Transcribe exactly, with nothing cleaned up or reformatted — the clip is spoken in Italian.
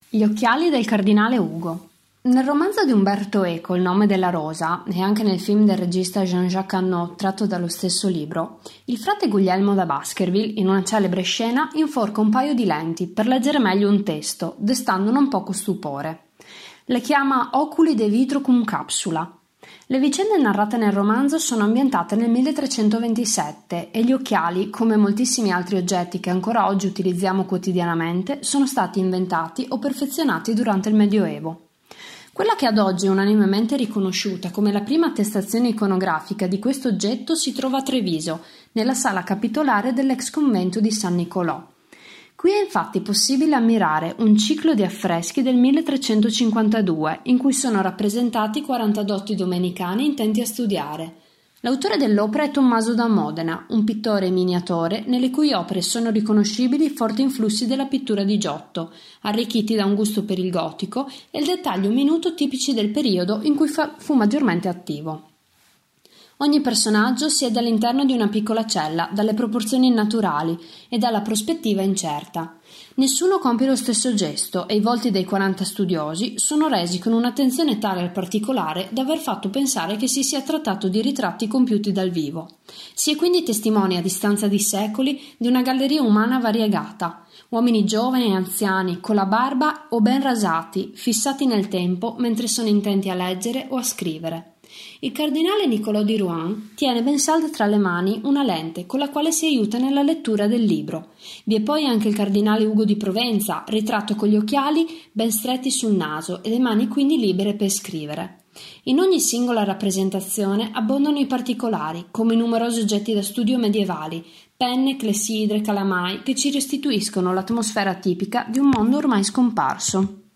Gli occhiali del cardinale Ugo. Nel romanzo di Umberto Eco, Il nome della rosa, e anche nel film del regista Jean-Jacques Annaud tratto dallo stesso libro, il frate Guglielmo da Baskerville, in una celebre scena, inforca un paio di lenti per leggere meglio un testo, destando non poco stupore. Le chiama Oculi de vitro cum capsula. Le vicende narrate nel romanzo sono ambientate nel milletrecentoventisette e gli occhiali, come moltissimi altri oggetti che ancora oggi utilizziamo quotidianamente, sono stati inventati o perfezionati durante il Medioevo. Quella che ad oggi è unanimemente riconosciuta come la prima attestazione iconografica di questo oggetto si trova a Treviso, nella sala capitolare dell'ex convento di San Nicolò. Qui è infatti possibile ammirare un ciclo di affreschi del milletrecentocinquantadue in cui sono rappresentati quaranta dotti domenicani intenti a studiare. L'autore dell'opera è Tommaso da Modena, un pittore e miniatore nelle cui opere sono riconoscibili i forti influssi della pittura di Giotto, arricchiti da un gusto per il gotico e il dettaglio minuto tipici del periodo in cui fa- fu maggiormente attivo. Ogni personaggio siede all'interno di una piccola cella, dalle proporzioni innaturali e dalla prospettiva incerta. Nessuno compie lo stesso gesto e i volti dei quaranta studiosi sono resi con un'attenzione tale al particolare da aver fatto pensare che si sia trattato di ritratti compiuti dal vivo. Si è quindi testimoni a distanza di secoli di una galleria umana variegata, uomini giovani e anziani, con la barba o ben rasati, fissati nel tempo mentre sono intenti a leggere o a scrivere. Il cardinale Niccolò di Rouen tiene ben salda tra le mani una lente con la quale si aiuta nella lettura del libro. Vi è poi anche il cardinale Ugo di Provenza, ritratto con gli occhiali ben stretti sul naso e le mani quindi libere per scrivere. In ogni singola rappresentazione abbondano i particolari, come i numerosi oggetti da studio medievali, penne, clessidre, calamai, che ci restituiscono l'atmosfera tipica di un mondo ormai scomparso.